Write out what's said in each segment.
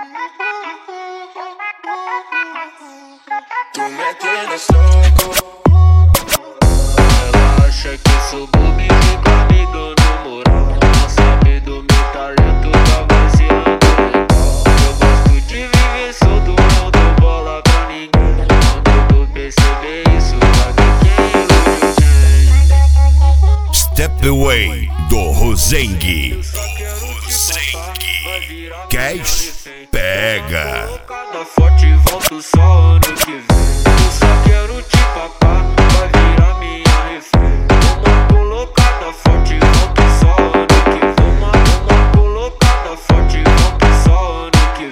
Tu metendo soco. Ela acha que eu sou bobo e fica me dando moral. Não sabe do meu talento, tá vazio legal. Eu gosto de viver solto, não dou bola pra ninguém. Quando tu perceber isso, vai ver quem ilude quem. Step Away do Rosengue. Cash pega. Cada forte volto só ano que vem. Eu só quero te papar, vai virar minha refém. Uma colocada forte, volto só ano que vem. Uma colocada forte, volto só ano que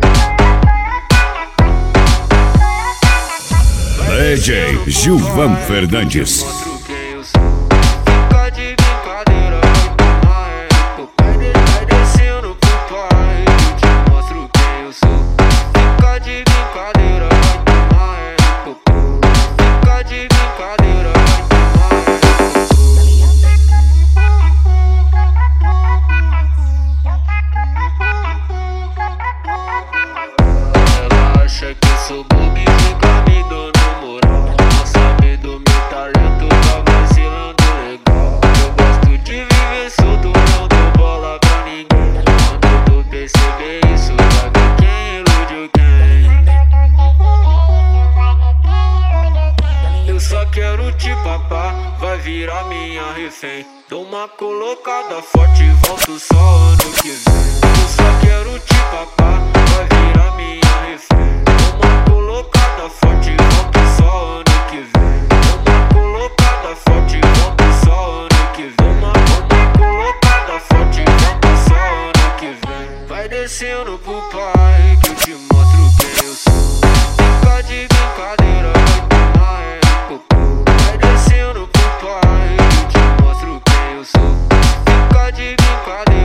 vem. DJ Gilvan Fernandes. Mostro quem eu sou. Fica de brincadeira, vai tomar vai descendo pro pai. Eu te mostro quem eu sou. Fica de brincadeira, vai tomar fica de brincadeira, vai tomar Ela acha que eu sou bobo e fica me dando moral. Não sabe do meu talento, tá vacilando legal. Eu gosto de viver solto, não dou bola pra ninguém. Quando tu perceber isso, vai ver quem ilude quem. Eu só quero te papar, vai virar minha refém. Dou uma colocada forte, volto só ano que vem. Eu só quero te papar, vai virar minha refém. Dou uma colocada forte, volto só ano que vem. Dou uma colocada forte, volto só ano que vem. Uma colocada forte, volto só ano que vem. Vai descendo pro pai, que eu te mostro quem eu sou. Fica de brincadeira, vai tomar cocô. Vai descendo pro pai, que eu te mostro quem eu sou. Fica de brincadeira.